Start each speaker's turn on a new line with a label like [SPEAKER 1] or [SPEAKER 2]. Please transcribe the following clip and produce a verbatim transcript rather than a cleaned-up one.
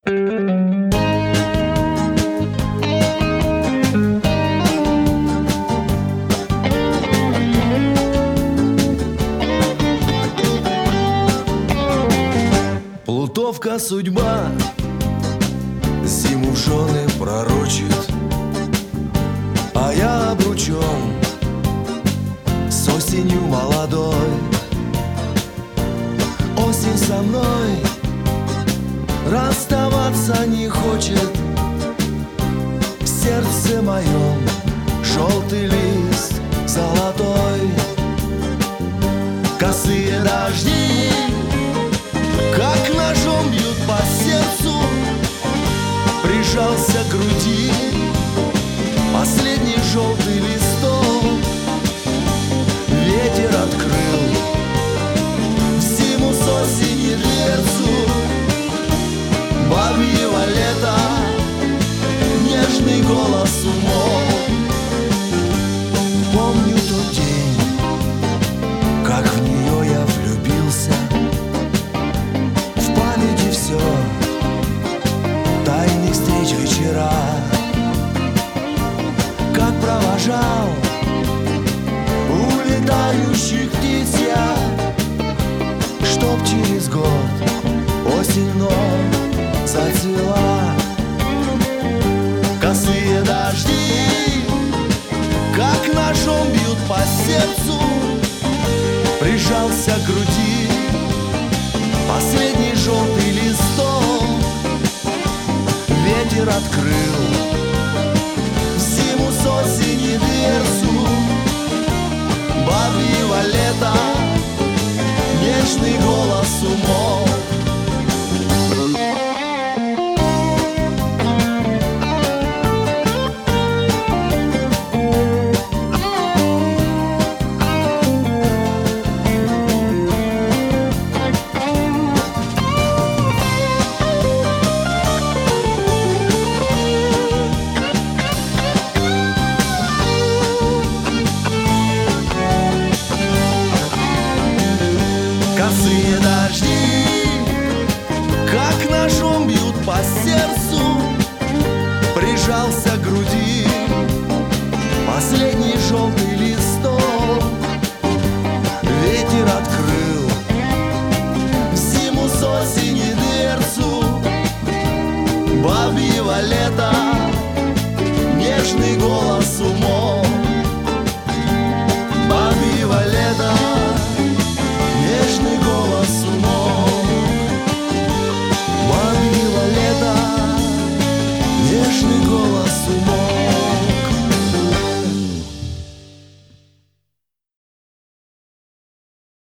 [SPEAKER 1] Плутовка судьба зиму в жены пророчит, а я обручен с осенью молодой. Осень со мной расставаться не хочет. В сердце моем желтый лист золотой. Косые дожди как ножом бьют по сердцу. Прижался к груди последний желтый листок. Ветер открыл в зиму с осени дверцу. Бабьего лета нежный голос умолк. Помню тот день, как в нее я влюбился. В памяти все, тайных встреч вечера. Как провожал улетающих птиц я, чтоб через год осень вновь зацвела. Косые дожди как ножом бьют по сердцу. Прижался к груди последний желтый листок. Ветер открыл в зиму с осени дверцу. Бабьего лета нежный голос умолк. Косые дожди как ножом бьют по сердцу. Прижался к груди последний желтый листок. Ветер открыл в зиму с осени дверцу. Бабьего лета нежный голос умолк. Бабьего лета нежный голос умолк. Бабьего лета нежный голос умолк.